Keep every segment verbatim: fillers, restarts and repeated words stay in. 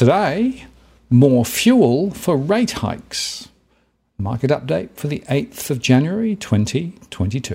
Today, more fuel for rate hikes. Market update for the eighth of January twenty twenty-two.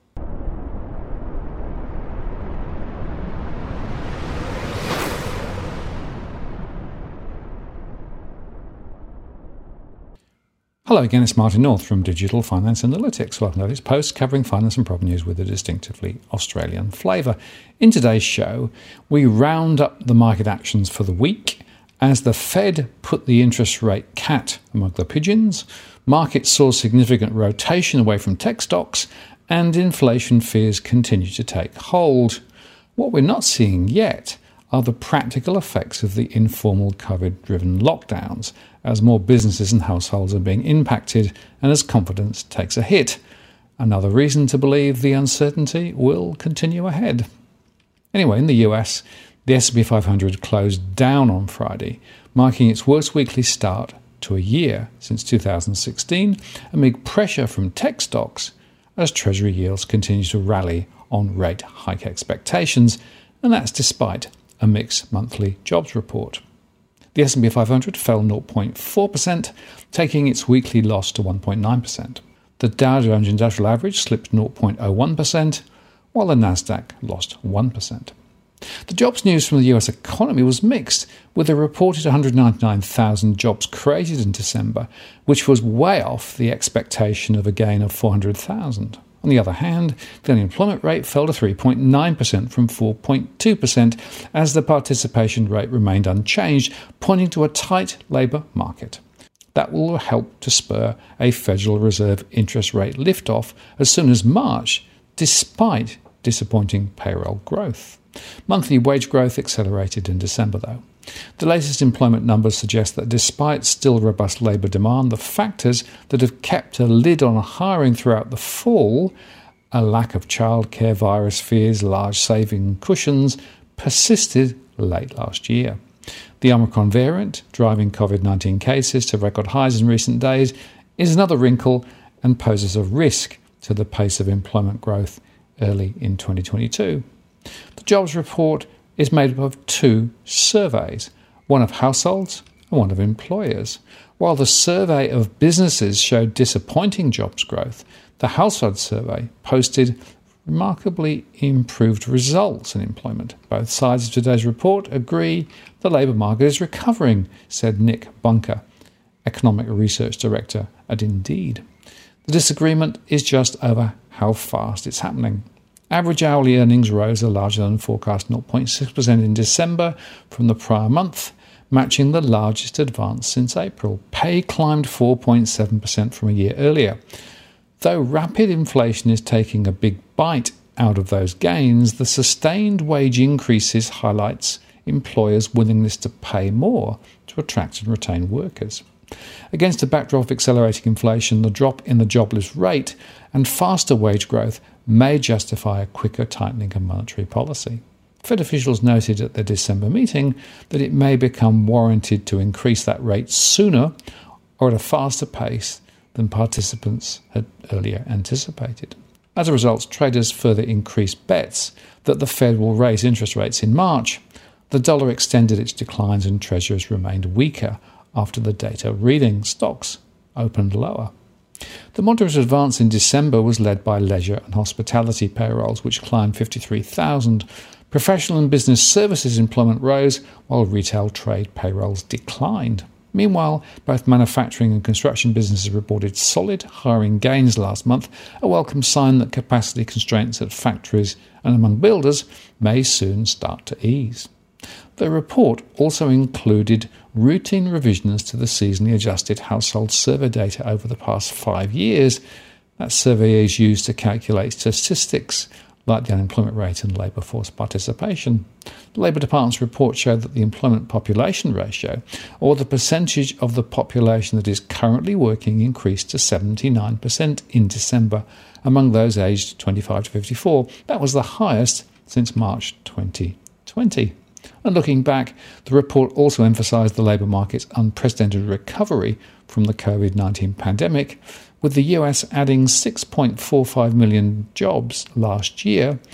Hello again, it's Martin North from Digital Finance Analytics. Welcome to this post covering finance and property news with a distinctively Australian flavour. In today's show, we round up the market actions for the week as the Fed put the interest rate cat among the pigeons, markets saw significant rotation away from tech stocks, and inflation fears continue to take hold. What we're not seeing yet are the practical effects of the informal COVID-driven lockdowns, as more businesses and households are being impacted and as confidence takes a hit. Another reason to believe the uncertainty will continue ahead. Anyway, in the U S, the S and P five hundred closed down on Friday, marking its worst weekly start to a year since two thousand sixteen, amid pressure from tech stocks as Treasury yields continue to rally on rate hike expectations, and that's despite a mixed monthly jobs report. The S and P five hundred fell zero point four percent, taking its weekly loss to one point nine percent. The Dow Jones Industrial Average slipped zero point zero one percent, while the Nasdaq lost one percent. The jobs news from the U S economy was mixed, with a reported one hundred ninety-nine thousand jobs created in December, which was way off the expectation of a gain of four hundred thousand. On the other hand, the unemployment rate fell to three point nine percent from four point two percent as the participation rate remained unchanged, pointing to a tight labour market. That will help to spur a Federal Reserve interest rate liftoff as soon as March, despite disappointing payroll growth. Monthly wage growth accelerated in December, though. The latest employment numbers suggest that despite still robust labour demand, the factors that have kept a lid on hiring throughout the fall, a lack of childcare, virus fears, large saving cushions, persisted late last year. The Omicron variant, driving COVID nineteen cases to record highs in recent days, is another wrinkle and poses a risk to the pace of employment growth early in twenty twenty-two. The jobs report is made up of two surveys, one of households and one of employers. While the survey of businesses showed disappointing jobs growth, the household survey posted remarkably improved results in employment. Both sides of today's report agree the labour market is recovering, said Nick Bunker, Economic Research Director at Indeed. The disagreement is just over how fast it's happening. Average hourly earnings rose a larger than forecast zero point six percent in December from the prior month, matching the largest advance since April. Pay climbed four point seven percent from a year earlier. Though rapid inflation is taking a big bite out of those gains, the sustained wage increases highlights employers' willingness to pay more to attract and retain workers. Against a backdrop of accelerating inflation, the drop in the jobless rate and faster wage growth may justify a quicker tightening of monetary policy. Fed officials noted at their December meeting that it may become warranted to increase that rate sooner or at a faster pace than participants had earlier anticipated. As a result, traders further increased bets that the Fed will raise interest rates in March. The dollar extended its declines and treasuries remained weaker after the data reading. Stocks opened lower. The moderate advance in December was led by leisure and hospitality payrolls, which climbed fifty-three thousand. Professional and business services employment rose, while retail trade payrolls declined. Meanwhile, both manufacturing and construction businesses reported solid hiring gains last month, a welcome sign that capacity constraints at factories and among builders may soon start to ease. The report also included routine revisions to the seasonally adjusted household survey data over the past five years. That survey is used to calculate statistics like the unemployment rate and labour force participation. The Labour Department's report showed that the employment population ratio, or the percentage of the population that is currently working, increased to seventy-nine percent in December among those aged twenty-five to fifty-four. That was the highest since March twenty twenty. And looking back, the report also emphasised the labour market's unprecedented recovery from the COVID nineteen pandemic, with the U S adding six point four five million jobs last year,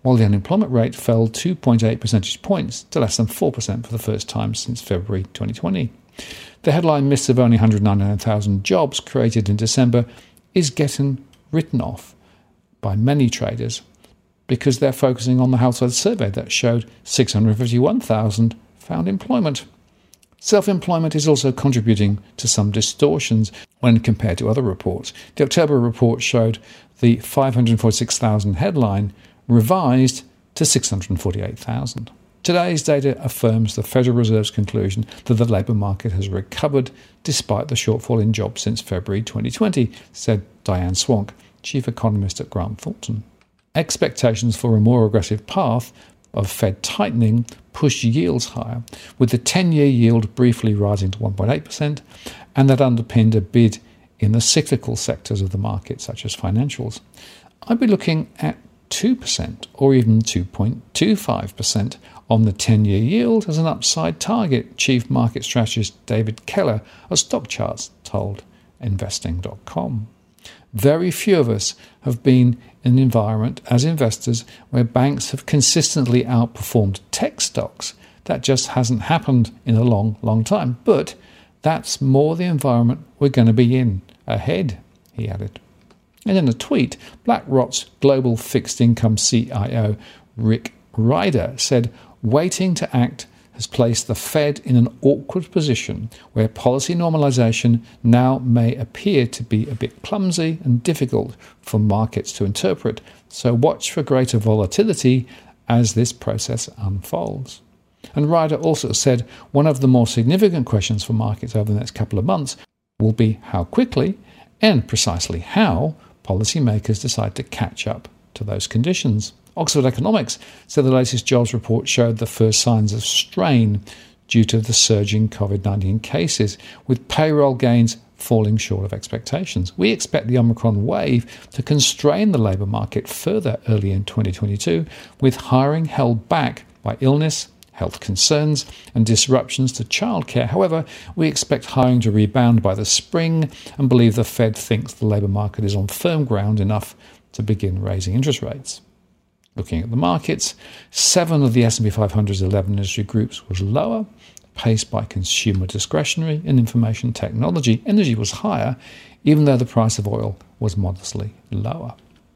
while the unemployment rate fell two point eight percentage points to less than four percent for the first time since February twenty twenty. The headline miss of only one hundred ninety-nine thousand jobs created in December is getting written off by many traders because they're focusing on the household survey that showed six hundred fifty-one thousand found employment. Self-employment is also contributing to some distortions when compared to other reports. The October report showed the five hundred forty-six thousand headline revised to six hundred forty-eight thousand. Today's data affirms the Federal Reserve's conclusion that the labour market has recovered despite the shortfall in jobs since February twenty twenty, said Diane Swonk, chief economist at Grant Thornton. Expectations for a more aggressive path of Fed tightening pushed yields higher, with the ten-year yield briefly rising to one point eight percent, and that underpinned a bid in the cyclical sectors of the market, such as financials. I'd be looking at two percent or even two point two five percent on the ten-year yield as an upside target, Chief Market Strategist David Keller of Stock Charts told investing dot com. Very few of us have been in an environment as investors where banks have consistently outperformed tech stocks. That just hasn't happened in a long, long time. But that's more the environment we're going to be in ahead, he added. And in a tweet, BlackRock's global fixed income C I O, Rick Ryder, said, "Waiting to act has placed the Fed in an awkward position where policy normalization now may appear to be a bit clumsy and difficult for markets to interpret, so watch for greater volatility as this process unfolds." And Ryder also said one of the more significant questions for markets over the next couple of months will be how quickly and precisely how policymakers decide to catch up to those conditions. Oxford Economics said the latest jobs report showed the first signs of strain due to the surging COVID nineteen cases, with payroll gains falling short of expectations. We expect the Omicron wave to constrain the labour market further early in twenty twenty-two, with hiring held back by illness, health concerns and disruptions to childcare. However, we expect hiring to rebound by the spring and believe the Fed thinks the labour market is on firm ground enough to begin raising interest rates. Looking at the markets, seven of the S and P five hundred's eleven industry groups was lower, paced by consumer discretionary and information technology. Energy was higher, even though the price of oil was modestly lower.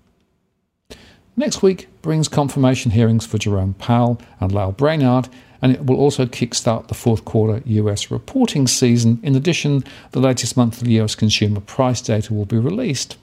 Next week brings confirmation hearings for Jerome Powell and Lael Brainard, and it will also kickstart the fourth quarter U S reporting season. In addition, the latest monthly U S consumer price data will be released.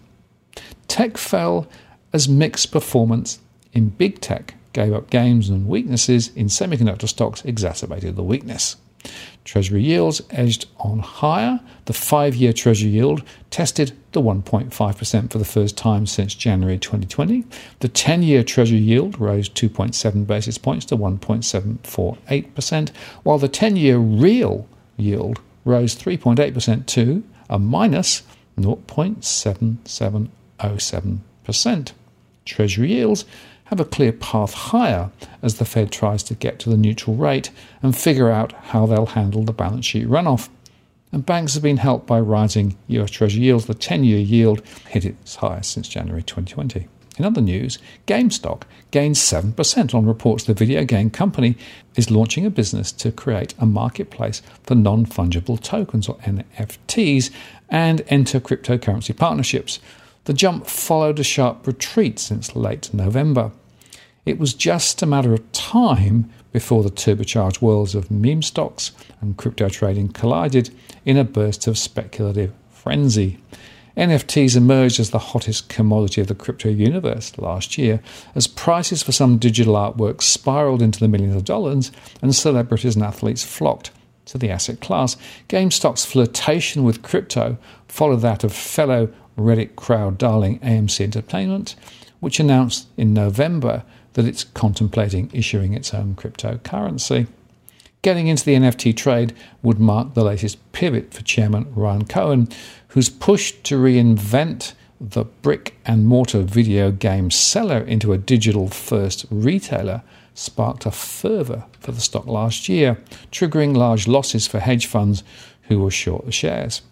Tech fell as mixed performance in big tech gave up gains, and weaknesses in semiconductor stocks exacerbated the weakness. Treasury yields edged on higher. The five-year Treasury yield tested the one point five percent for the first time since January twenty twenty. The ten-year Treasury yield rose two point seven basis points to one point seven four eight percent, while the ten-year real yield rose three point eight percent to a minus zero point seven seven zero seven percent. Treasury yields have a clear path higher as the Fed tries to get to the neutral rate and figure out how they'll handle the balance sheet runoff. And banks have been helped by rising U S Treasury yields. The ten-year yield hit its highest since January twenty twenty. In other news, GameStop gained seven percent on reports the video game company is launching a business to create a marketplace for non-fungible tokens, or N F Ts, and enter cryptocurrency partnerships. The jump followed a sharp retreat since late November. It was just a matter of time before the turbocharged worlds of meme stocks and crypto trading collided in a burst of speculative frenzy. N F Ts emerged as the hottest commodity of the crypto universe last year as prices for some digital artworks spiraled into the millions of dollars and celebrities and athletes flocked to the asset class. GameStop's flirtation with crypto followed that of fellow Reddit crowd darling A M C Entertainment, which announced in November that it's contemplating issuing its own cryptocurrency. Getting into the N F T trade would mark the latest pivot for Chairman Ryan Cohen, whose push to reinvent the brick-and-mortar video game seller into a digital-first retailer sparked a fervour for the stock last year, triggering large losses for hedge funds who were short the shares.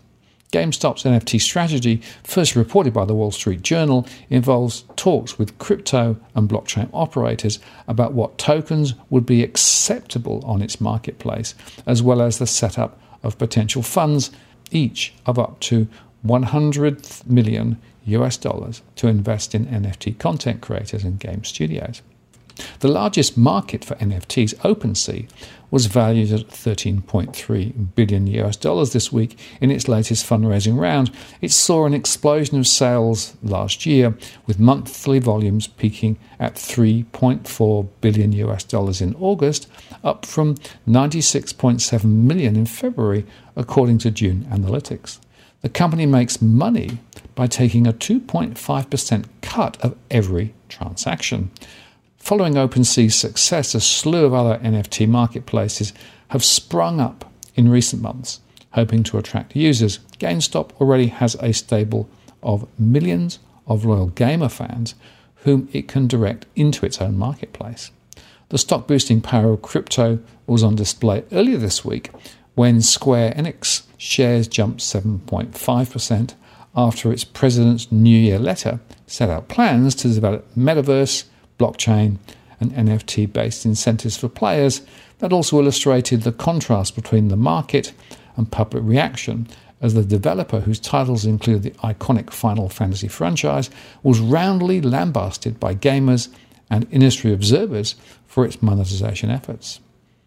GameStop's N F T strategy, first reported by the Wall Street Journal, involves talks with crypto and blockchain operators about what tokens would be acceptable on its marketplace, as well as the setup of potential funds, each of up to one hundred million U S dollars, to invest in N F T content creators and game studios. The largest market for N F Ts, OpenSea, was valued at thirteen point three billion U S dollars this week in its latest fundraising round. It saw an explosion of sales last year, with monthly volumes peaking at three point four billion U S dollars in August, up from ninety-six point seven million in February, according to June Analytics. The company makes money by taking a two point five percent cut of every transaction. Following OpenSea's success, a slew of other N F T marketplaces have sprung up in recent months, hoping to attract users. GameStop already has a stable of millions of loyal gamer fans whom it can direct into its own marketplace. The stock-boosting power of crypto was on display earlier this week when Square Enix shares jumped seven point five percent after its president's New Year letter set out plans to develop metaverse, blockchain and N F T-based incentives for players that also illustrated the contrast between the market and public reaction, as the developer, whose titles include the iconic Final Fantasy franchise, was roundly lambasted by gamers and industry observers for its monetization efforts.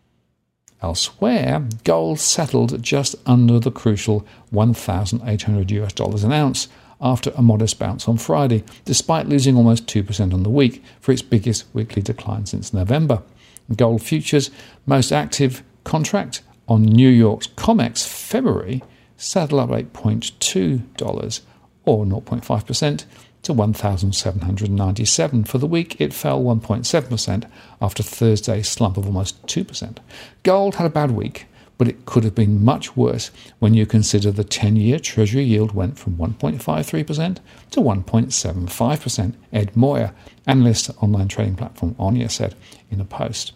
Elsewhere, gold settled just under the crucial one thousand eight hundred U S dollars an ounce after a modest bounce on Friday, despite losing almost two percent on the week for its biggest weekly decline since November. Gold futures' most active contract on New York's COMEX February settled up eight point two dollars, or zero point five percent, to one thousand seven hundred ninety-seven dollars. For the week, it fell one point seven percent after Thursday's slump of almost two percent. Gold had a bad week, but it could have been much worse when you consider the ten-year Treasury yield went from one point five three percent to one point seven five percent, Ed Moyer, analyst at online trading platform Onya, said in a post.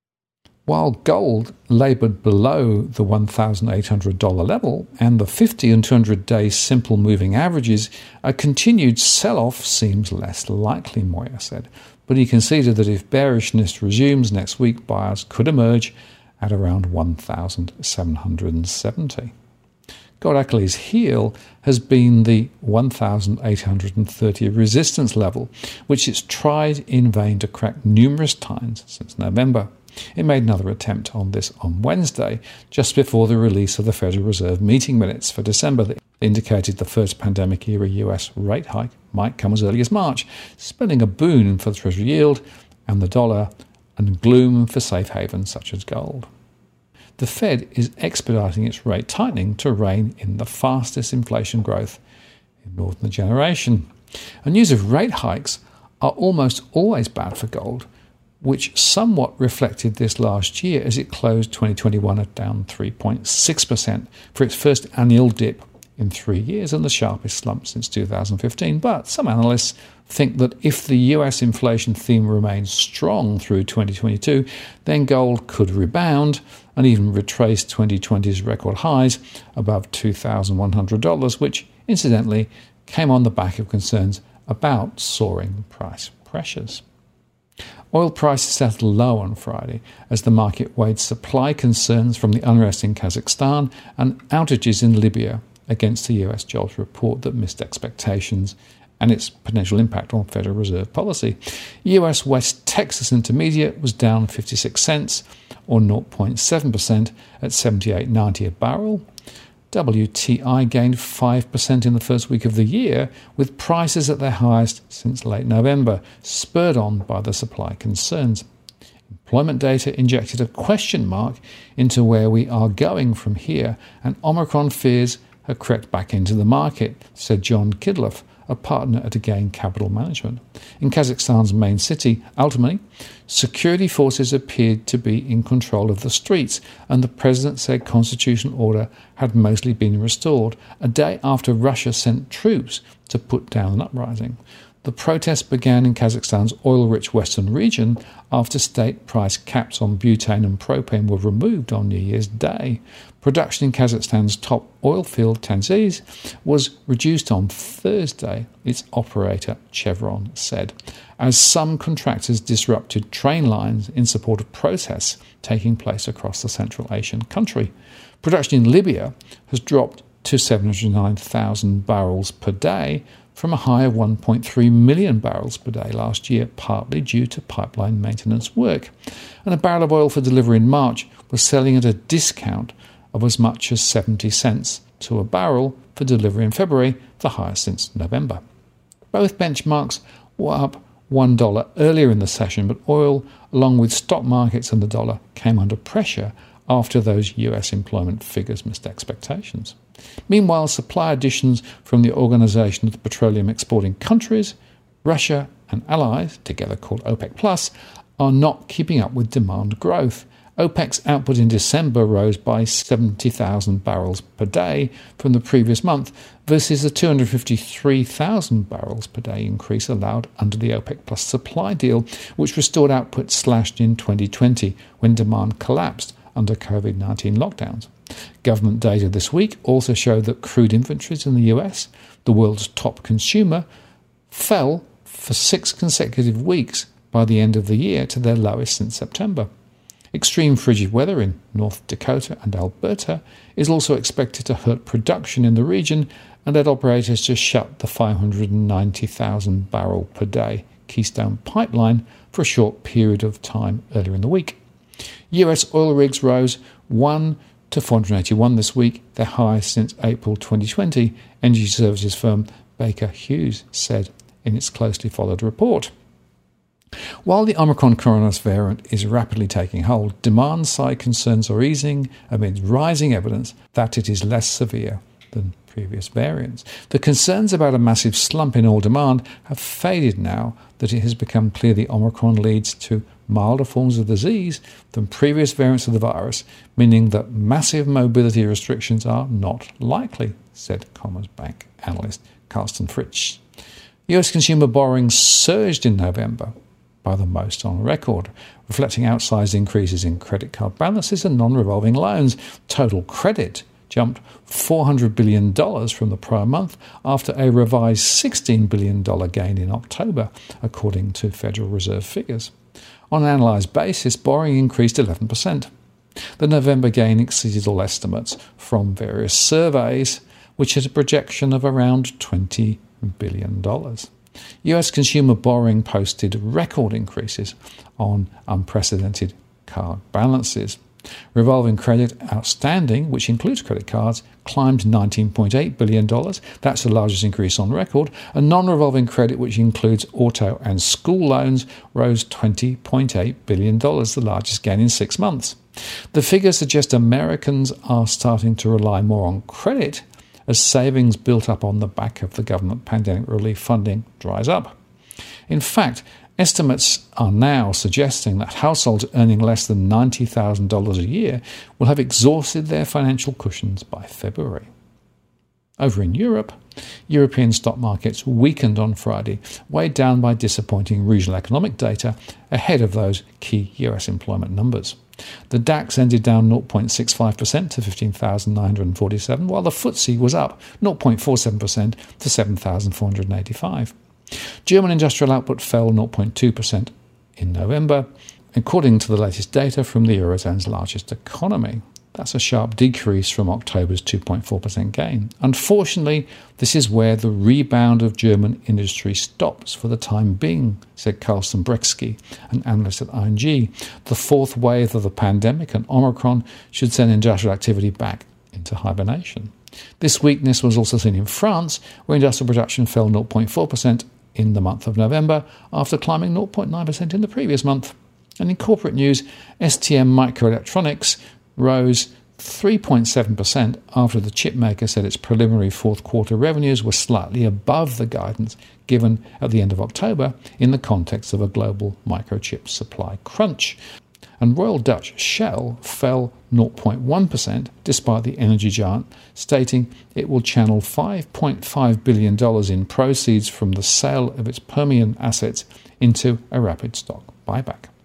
While gold laboured below the one thousand eight hundred dollars level and the fifty and two hundred day simple moving averages, a continued sell-off seems less likely, Moyer said. But he conceded that if bearishness resumes next week, buyers could emerge at around one thousand seven hundred seventy. Gold Achilles' heel has been the one thousand eight hundred thirty resistance level, which it's tried in vain to crack numerous times since November. It made another attempt on this on Wednesday, just before the release of the Federal Reserve meeting minutes for December that indicated the first pandemic-era U S rate hike might come as early as March, spelling a boon for the Treasury yield and the dollar and gloom for safe havens such as gold. The Fed is expediting its rate tightening to rein in the fastest inflation growth in more than a generation. And news of rate hikes are almost always bad for gold, which somewhat reflected this last year as it closed twenty twenty-one at down three point six percent for its first annual dip in three years and the sharpest slump since two thousand fifteen. But some analysts think that if the U S inflation theme remains strong through twenty twenty-two, then gold could rebound and even retrace twenty twenty's record highs above two thousand one hundred dollars, which incidentally came on the back of concerns about soaring price pressures. Oil prices settled low on Friday as the market weighed supply concerns from the unrest in Kazakhstan and outages in Libya against a U S jobs report that missed expectations and its potential impact on Federal Reserve policy. U S West Texas Intermediate was down fifty-six cents, or zero point seven percent, at seventy-eight ninety a barrel. W T I gained five percent in the first week of the year, with prices at their highest since late November, spurred on by the supply concerns. Employment data injected a question mark into where we are going from here, and Omicron fears have crept back into the market, said John Kidloff, a partner at Again Capital Management. In Kazakhstan's main city, Almaty, security forces appeared to be in control of the streets, and the president said constitutional order had mostly been restored, a day after Russia sent troops to put down an uprising. The protests began in Kazakhstan's oil-rich western region after state price caps on butane and propane were removed on New Year's Day. Production in Kazakhstan's top oil field, Tengiz, was reduced on Thursday, its operator Chevron said, as some contractors disrupted train lines in support of protests taking place across the Central Asian country. Production in Libya has dropped to seven hundred nine thousand barrels per day from a high of one point three million barrels per day last year, partly due to pipeline maintenance work. And a barrel of oil for delivery in March was selling at a discount of as much as seventy cents to a barrel for delivery in February, the highest since November. Both benchmarks were up one dollar earlier in the session, but oil, along with stock markets and the dollar, came under pressure after those U S employment figures missed expectations. Meanwhile, supply additions from the Organisation of the Petroleum Exporting Countries, Russia and allies, together called OPEC Plus, are not keeping up with demand growth. OPEC's output in December rose by seventy thousand barrels per day from the previous month versus the two hundred fifty-three thousand barrels per day increase allowed under the OPEC Plus supply deal, which restored output slashed in twenty twenty when demand collapsed under COVID nineteen lockdowns. Government data this week also showed that crude inventories in the U S, the world's top consumer, fell for six consecutive weeks by the end of the year to their lowest since September. Extreme frigid weather in North Dakota and Alberta is also expected to hurt production in the region and led operators to shut the five hundred ninety thousand barrel per day Keystone Pipeline for a short period of time earlier in the week. U S oil rigs rose one to four hundred eighty-one this week, their highest since April twenty twenty, energy services firm Baker Hughes said in its closely followed report. While the Omicron coronavirus variant is rapidly taking hold, demand-side concerns are easing amid rising evidence that it is less severe than previous variants. The concerns about a massive slump in oil demand have faded now that it has become clear the Omicron leads to milder forms of disease than previous variants of the virus, meaning that massive mobility restrictions are not likely, said Commerzbank analyst Carsten Fritsch. U S consumer borrowing surged in November by the most on record, reflecting outsized increases in credit card balances and non-revolving loans. Total credit jumped four hundred billion dollars from the prior month after a revised sixteen billion dollars gain in October, according to Federal Reserve figures. On an analysed basis, borrowing increased eleven percent. The November gain exceeded all estimates from various surveys, which had a projection of around twenty billion dollars. U S consumer borrowing posted record increases on unprecedented card balances. Revolving credit outstanding, which includes credit cards, climbed nineteen point eight billion dollars. That's the largest increase on record. And non-revolving credit, which includes auto and school loans, rose twenty point eight billion dollars, the largest gain in six months. The figures suggest Americans are starting to rely more on credit as savings built up on the back of the government pandemic relief funding dries up. In fact, estimates are now suggesting that households earning less than ninety thousand dollars a year will have exhausted their financial cushions by February. Over in Europe, European stock markets weakened on Friday, weighed down by disappointing regional economic data ahead of those key U S employment numbers. The DAX ended down zero point six five percent to fifteen thousand nine hundred forty-seven, while the F T S E was up zero point four seven percent to seven thousand four hundred eighty-five. German industrial output fell zero point two percent in November, according to the latest data from the Eurozone's largest economy. That's a sharp decrease from October's two point four percent gain. Unfortunately, this is where the rebound of German industry stops for the time being, said Carsten Brexke, an analyst at I N G. The fourth wave of the pandemic and Omicron should send industrial activity back into hibernation. This weakness was also seen in France, where industrial production fell zero point four percent in the month of November after climbing zero point nine percent in the previous month. And in corporate news, S T M Microelectronics rose three point seven percent after the chipmaker said its preliminary fourth quarter revenues were slightly above the guidance given at the end of October in the context of a global microchip supply crunch. And Royal Dutch Shell fell zero point one percent despite the energy giant stating it will channel five point five billion dollars in proceeds from the sale of its Permian assets into a rapid stock buyback.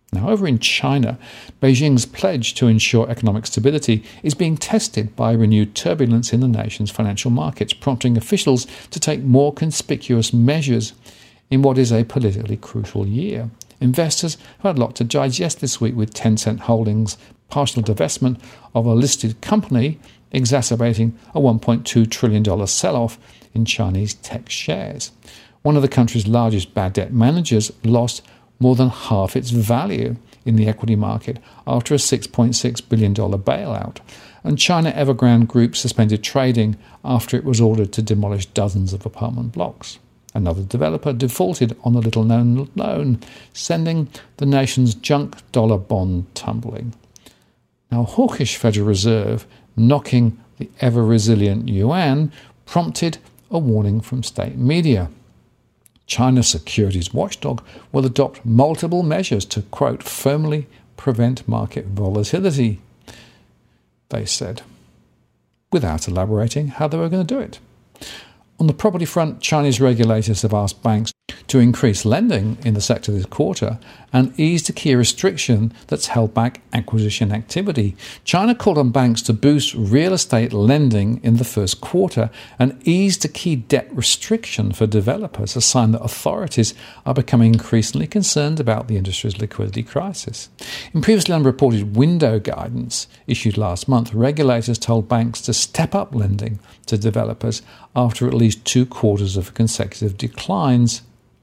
Now, over in China, Beijing's pledge to ensure economic stability is being tested by renewed turbulence in the nation's financial markets, prompting officials to take more conspicuous measures in what is a politically crucial year. Investors have had a lot to digest this week, with Tencent Holdings' partial divestment of a listed company exacerbating a one point two trillion dollars sell-off in Chinese tech shares. One of the country's largest bad debt managers lost more than half its value in the equity market after a six point six billion dollars bailout. And China Evergrande Group suspended trading after it was ordered to demolish dozens of apartment blocks. Another developer defaulted on a little-known loan, sending the nation's junk dollar bond tumbling. Now, hawkish Federal Reserve knocking the ever-resilient yuan prompted a warning from state media. China's securities watchdog will adopt multiple measures to, quote, firmly prevent market volatility, they said, without elaborating how they were going to do it. On the property front, Chinese regulators have asked banks to increase lending in the sector this quarter and ease the key restriction that's held back acquisition activity. China called on banks to boost real estate lending in the first quarter and ease the key debt restriction for developers, a sign that authorities are becoming increasingly concerned about the industry's liquidity crisis. In previously unreported window guidance issued last month, regulators told banks to step up lending to developers after at least two quarters of consecutive declines.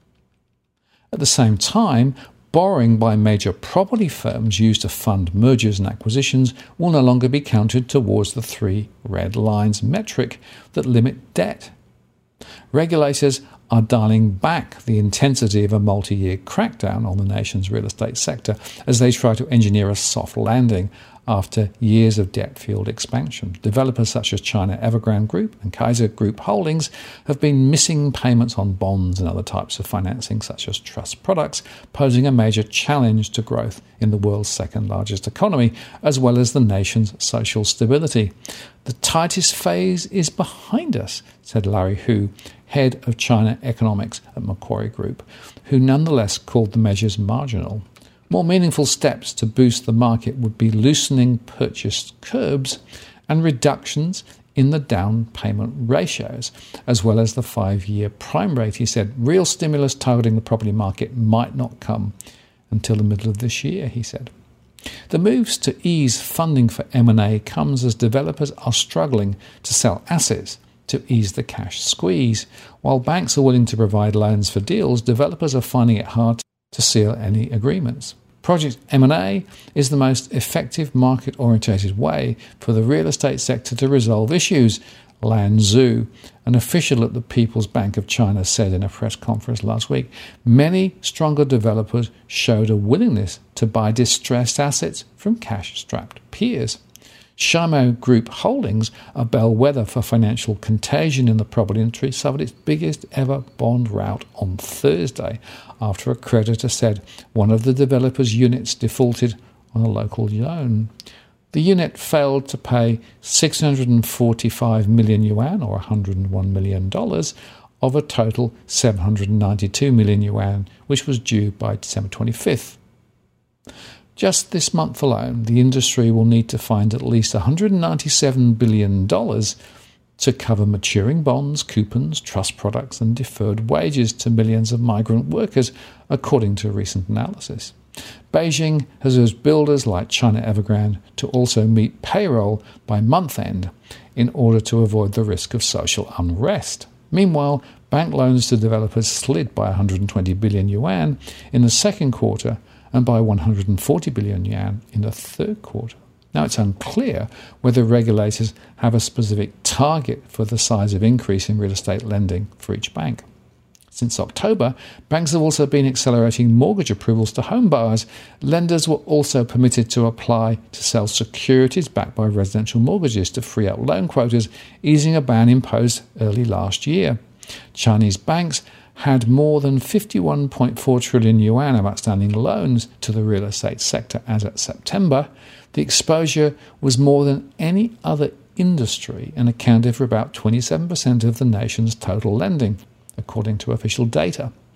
At the same time, borrowing by major property firms used to fund mergers and acquisitions will no longer be counted towards the three red lines metric that limit debt. Regulators are dialing back the intensity of a multi-year crackdown on the nation's real estate sector as they try to engineer a soft landing after years of debt-fueled expansion. Developers such as China Evergrande Group and Kaiser Group Holdings have been missing payments on bonds and other types of financing such as trust products, posing a major challenge to growth in the world's second-largest economy, as well as the nation's social stability. The tightest phase is behind us, said Larry Hu, head of China economics at Macquarie Group, who nonetheless called the measures marginal. More meaningful steps to boost the market would be loosening purchase curbs and reductions in the down payment ratios, as well as the five-year prime rate. He said real stimulus targeting the property market might not come until the middle of this year, he said. The moves to ease funding for M and A comes as developers are struggling to sell assets to ease the cash squeeze. While banks are willing to provide loans for deals, developers are finding it hard to seal any agreements. Project M and A is the most effective market-orientated way for the real estate sector to resolve issues, Lan Zhu, an official at the People's Bank of China, said in a press conference last week. Many stronger developers showed a willingness to buy distressed assets from cash-strapped peers. Shimo Group Holdings, a bellwether for financial contagion in the property industry, suffered its biggest ever bond rout on Thursday after a creditor said one of the developer's units defaulted on a local loan. The unit failed to pay six hundred forty-five million yuan, or one hundred one million dollars, of a total seven hundred ninety-two million yuan, which was due by December twenty-fifth. Just this month alone, the industry will need to find at least one hundred ninety-seven billion dollars to cover maturing bonds, coupons, trust products and deferred wages to millions of migrant workers, according to a recent analysis. Beijing has urged builders like China Evergrande to also meet payroll by month-end in order to avoid the risk of social unrest. Meanwhile, bank loans to developers slid by one hundred twenty billion yuan in the second quarter and by one hundred forty billion yuan in the third quarter. Now, it's unclear whether regulators have a specific target for the size of increase in real estate lending for each bank. Since October, banks have also been accelerating mortgage approvals to home buyers. Lenders were also permitted to apply to sell securities backed by residential mortgages to free up loan quotas, easing a ban imposed early last year. Chinese banks had more than fifty-one point four trillion yuan of outstanding loans to the real estate sector as at September. The exposure was more than any other industry and accounted for about twenty-seven percent of the nation's total lending, according to official data.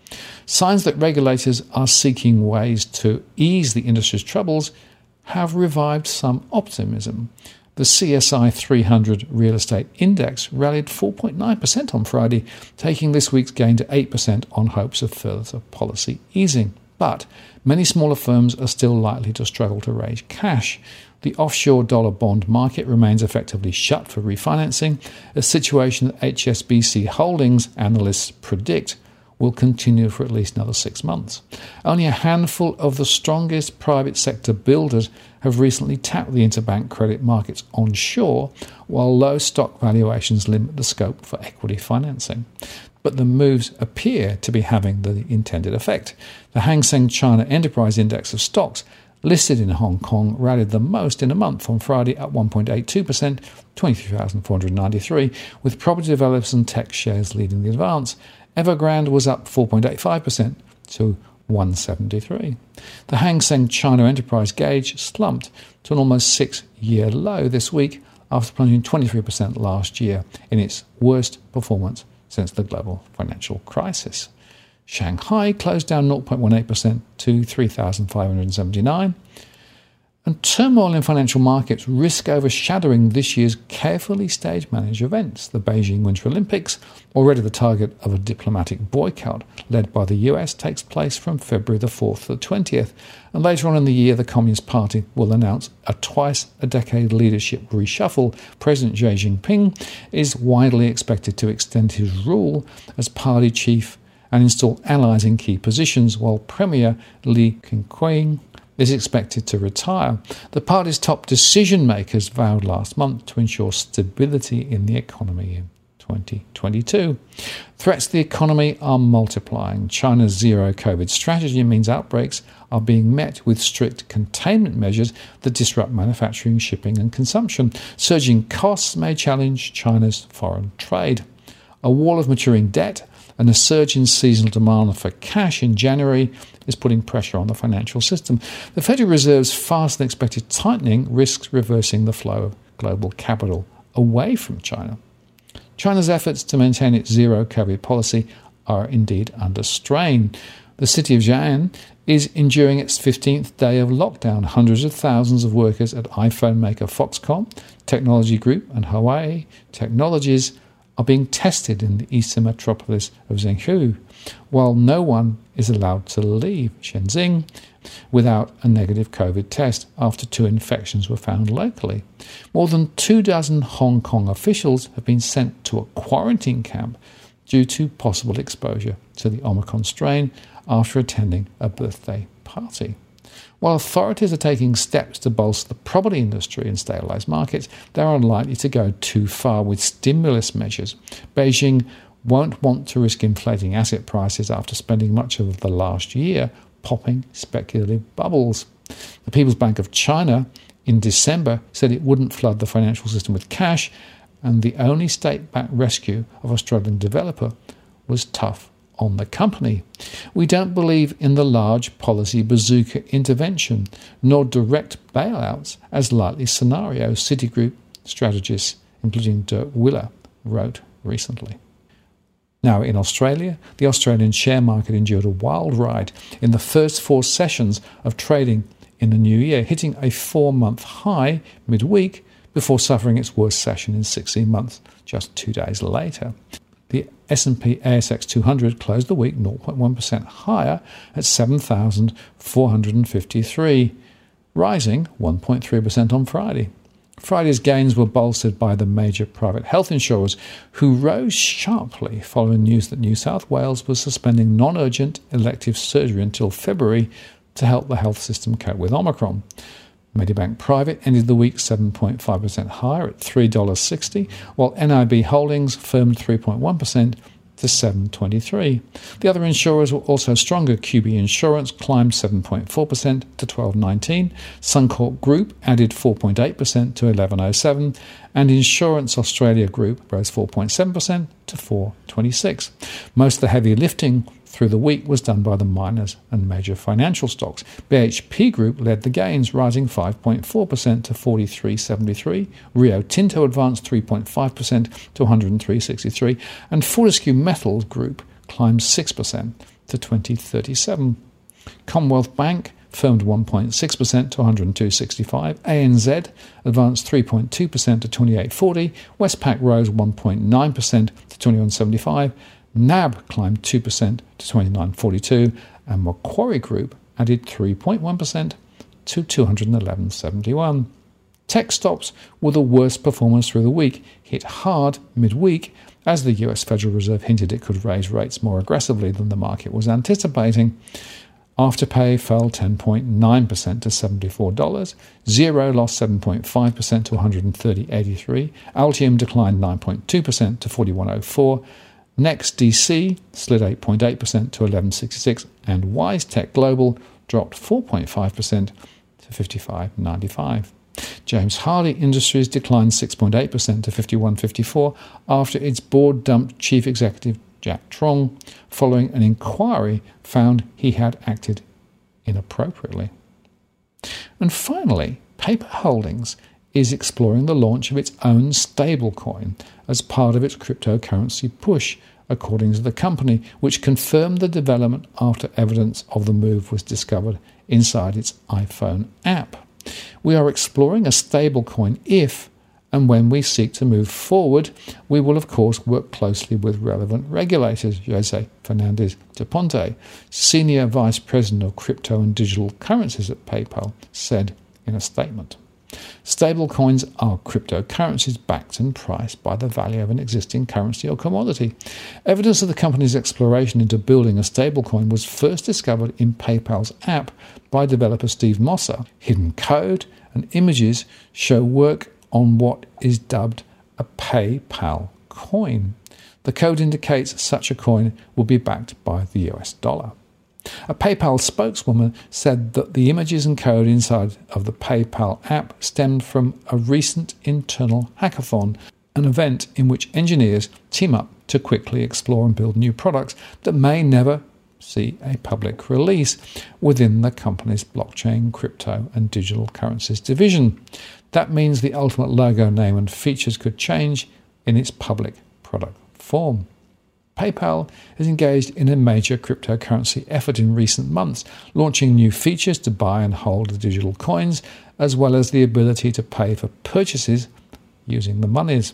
Signs that regulators are seeking ways to ease the industry's troubles have revived some optimism. The C S I three hundred Real Estate Index rallied four point nine percent on Friday, taking this week's gain to eight percent on hopes of further policy easing. But many smaller firms are still likely to struggle to raise cash. The offshore dollar bond market remains effectively shut for refinancing, a situation that H S B C Holdings analysts predict will continue for at least another six months. Only a handful of the strongest private sector builders have recently tapped the interbank credit markets onshore, while low stock valuations limit the scope for equity financing. But the moves appear to be having the intended effect. The Hang Seng China Enterprise Index of stocks listed in Hong Kong rallied the most in a month on Friday, up one point eight two percent, twenty-three thousand four hundred ninety-three, with property developers and tech shares leading the advance. Evergrande was up four point eight five percent to one seventy-three. The Hang Seng China Enterprise gauge slumped to an almost six-year low this week after plunging twenty-three percent last year in its worst performance since the global financial crisis. Shanghai closed down zero point one eight percent to three thousand five hundred seventy-nine. And turmoil in financial markets risk overshadowing this year's carefully stage-managed events. The Beijing Winter Olympics, already the target of a diplomatic boycott led by the U S, takes place from February the fourth to the twentieth. And later on in the year, the Communist Party will announce a twice-a-decade leadership reshuffle. President Xi Jinping is widely expected to extend his rule as party chief and install allies in key positions, while Premier Li Keqiang is expected to retire. The party's top decision-makers vowed last month to ensure stability in the economy in twenty twenty-two. Threats to the economy are multiplying. China's zero-COVID strategy means outbreaks are being met with strict containment measures that disrupt manufacturing, shipping and consumption. Surging costs may challenge China's foreign trade. A wall of maturing debt and a surge in seasonal demand for cash in January is putting pressure on the financial system. The Federal Reserve's faster-than-expected tightening risks reversing the flow of global capital away from China. China's efforts to maintain its zero-COVID policy are indeed under strain. The city of Xi'an is enduring its fifteenth day of lockdown. Hundreds of thousands of workers at iPhone maker Foxconn, Technology Group and Huawei Technologies are being tested in the eastern metropolis of Zhengzhou, while no one is allowed to leave Shenzhen without a negative COVID test after two infections were found locally. More than two dozen Hong Kong officials have been sent to a quarantine camp due to possible exposure to the Omicron strain after attending a birthday party. While authorities are taking steps to bolster the property industry and stabilise markets, they are unlikely to go too far with stimulus measures. Beijing won't want to risk inflating asset prices after spending much of the last year popping speculative bubbles. The People's Bank of China in December said it wouldn't flood the financial system with cash, and the only state-backed rescue of Australian developer was tough on the company. We don't believe in the large policy bazooka intervention, nor direct bailouts as likely scenarios, Citigroup strategists, including Dirk Willer, wrote recently. Now, in Australia, the Australian share market endured a wild ride in the first four sessions of trading in the new year, hitting a four-month high midweek before suffering its worst session in sixteen months just two days later. The S and P A S X two hundred closed the week zero point one percent higher at seven thousand four hundred fifty-three, rising one point three percent on Friday. Friday's gains were bolstered by the major private health insurers, who rose sharply following news that New South Wales was suspending non-urgent elective surgery until February to help the health system cope with Omicron. Medibank Private ended the week seven point five percent higher at three dollars sixty, while N I B Holdings firmed three point one percent to seven dollars twenty-three. The other insurers were also stronger. Q B Insurance climbed seven point four percent to twelve dollars nineteen. Suncorp Group added four point eight percent to eleven dollars oh seven, and Insurance Australia Group rose four point seven percent to four dollars twenty-six. Most of the heavy lifting through the week was done by the miners and major financial stocks. B H P Group led the gains, rising five point four percent to forty-three dollars seventy-three. Rio Tinto advanced three point five percent to one hundred three dollars sixty-three. And Fortescue Metals Group climbed six percent to twenty thirty-seven. Commonwealth Bank firmed one point six percent to one hundred two sixty-five. A N Z advanced three point two percent to twenty-eight forty. Westpac rose one point nine percent to twenty-one seventy-five. N A B climbed two percent to twenty-nine forty-two. And Macquarie Group added three point one percent to two hundred eleven seventy-one. Tech stocks were the worst performers through the week, hit hard midweek as the U S Federal Reserve hinted it could raise rates more aggressively than the market was anticipating. Afterpay fell ten point nine percent to seventy-four dollars. Xero lost seven point five percent to one hundred thirty dollars and eighty-three cents. Altium declined nine point two percent to forty-one oh four. Next D C slid eight point eight percent to eleven sixty-six. And WiseTech Global dropped four point five percent to fifty-five ninety-five. James Hardie Industries declined six point eight percent to fifty-one fifty-four after its board dumped Chief Executive Jack Truong following an inquiry found he had acted inappropriately. And finally, Paper Holdings is exploring the launch of its own stablecoin as part of its cryptocurrency push, according to the company, which confirmed the development after evidence of the move was discovered inside its iPhone app. We are exploring a stablecoin if and when we seek to move forward. We will, of course, work closely with relevant regulators, Jose Fernandez de Ponte, Senior Vice President of Crypto and Digital Currencies at PayPal, said in a statement. Stablecoins are cryptocurrencies backed and priced by the value of an existing currency or commodity. Evidence of the company's exploration into building a stablecoin was first discovered in PayPal's app by developer Steve Moser. Hidden code and images show work on what is dubbed a PayPal coin. The code indicates such a coin will be backed by the U S dollar. A PayPal spokeswoman said that the images and code inside of the PayPal app stemmed from a recent internal hackathon, an event in which engineers team up to quickly explore and build new products that may never see a public release within the company's blockchain, crypto and digital currencies division. That means the ultimate logo, name and features could change in its public product form. PayPal is engaged in a major cryptocurrency effort in recent months, launching new features to buy and hold the digital coins, as well as the ability to pay for purchases using the monies.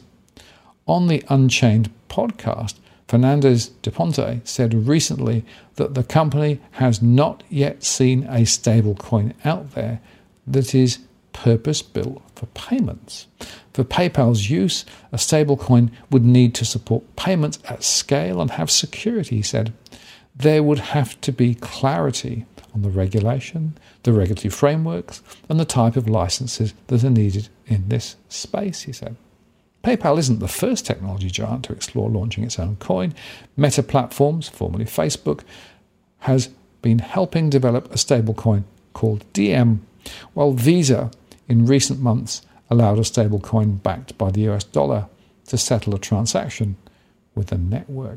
On the Unchained podcast, Fernandez de Ponte said recently that the company has not yet seen a stablecoin out there that is purpose-built for payments. For PayPal's use, a stablecoin would need to support payments at scale and have security, he said. There would have to be clarity on the regulation, the regulatory frameworks, and the type of licenses that are needed in this space, he said. PayPal isn't the first technology giant to explore launching its own coin. Meta Platforms, formerly Facebook, has been helping develop a stablecoin called Diem, while Visa, in recent months, allowed a stablecoin backed by the U S dollar to settle a transaction with a network.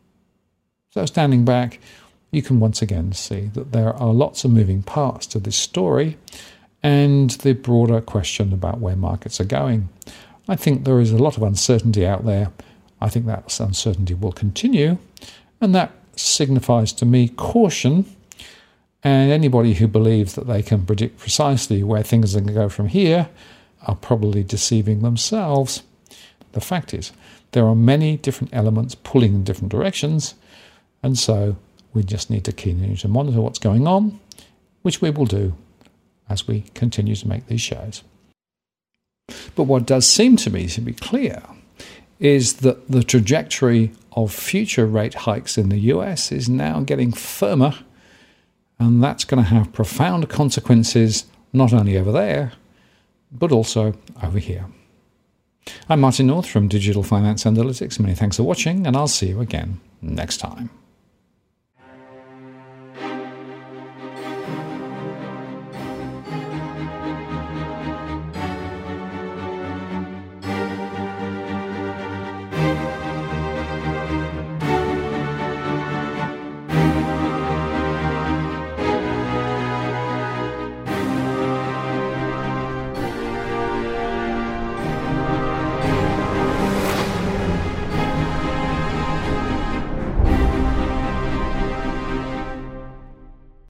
So standing back, you can once again see that there are lots of moving parts to this story and the broader question about where markets are going. I think there is a lot of uncertainty out there. I think that uncertainty will continue, and that signifies to me caution. And anybody who believes that they can predict precisely where things are going to go from here are probably deceiving themselves. The fact is, there are many different elements pulling in different directions, and so we just need to continue to monitor what's going on, which we will do as we continue to make these shows. But what does seem to me to be clear is that the trajectory of future rate hikes in the U S is now getting firmer, and that's going to have profound consequences not only over there, but also over here. I'm Martin North from Digital Finance Analytics. Many thanks for watching, and I'll see you again next time.